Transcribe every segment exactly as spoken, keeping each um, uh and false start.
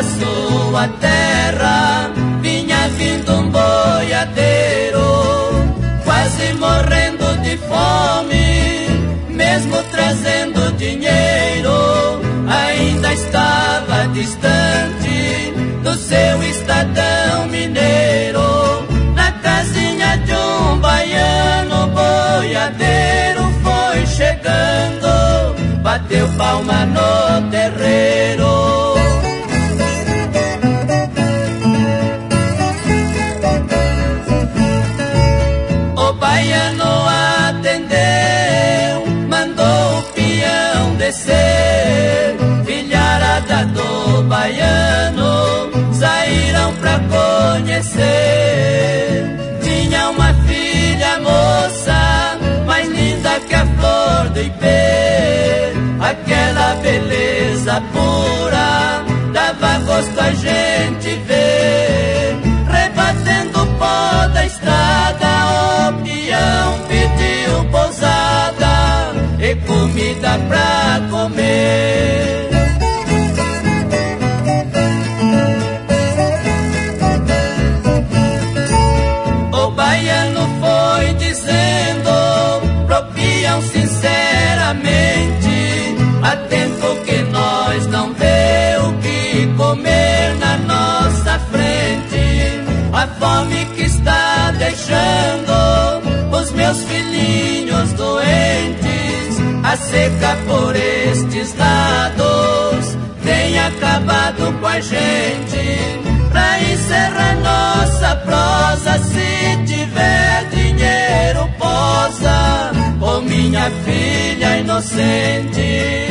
sua terra vinha vindo um boiadeiro, quase morrendo de fome, mesmo trazendo dinheiro, ainda estava distante do seu estadão mineiro. Na casinha de um baiano, boiadeiro foi chegando, bateu palma no terreiro. O baiano atendeu, mandou o peão descer. Filharada do baiano saíram pra conhecer. Tinha uma filha moça, mais linda que a flor do ipê. Aquela beleza pura dava gosto a gente ver. Rebatendo o pó da estrada, o peão pediu pousada e comida pra comer. O baiano foi dizendo pro peão sinceramente: há tempo que nós não vê o que comer na nossa frente. A fome que está deixando os meus filhinhos doentes, a seca por estes lados tem acabado com a gente. Pra encerrar nossa prosa, se tiver dinheiro posa, ô minha filha inocente.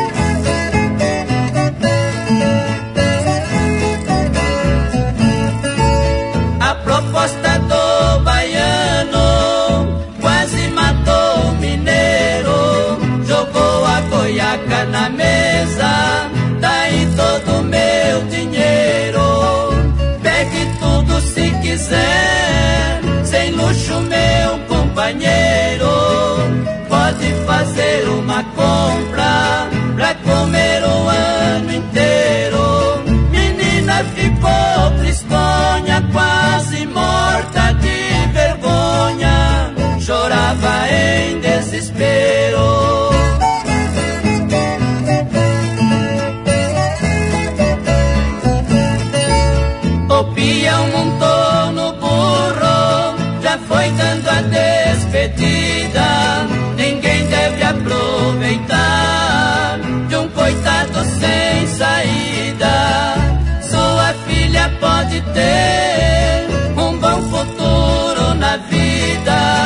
A proposta do baiano quase matou o mineiro, jogou a goiaca na mesa, daí todo o meu dinheiro. Pegue tudo se quiser, sem luxo meu companheiro. Pode fazer uma compra pra comer o ano inteiro. Menina ficou tristonha, quase morta de vergonha, chorava em desespero. O peão montou no burro, já foi dando a despedida. Ninguém deve aproveitar de um coitado sem saída. Sua filha pode ter um bom futuro na vida,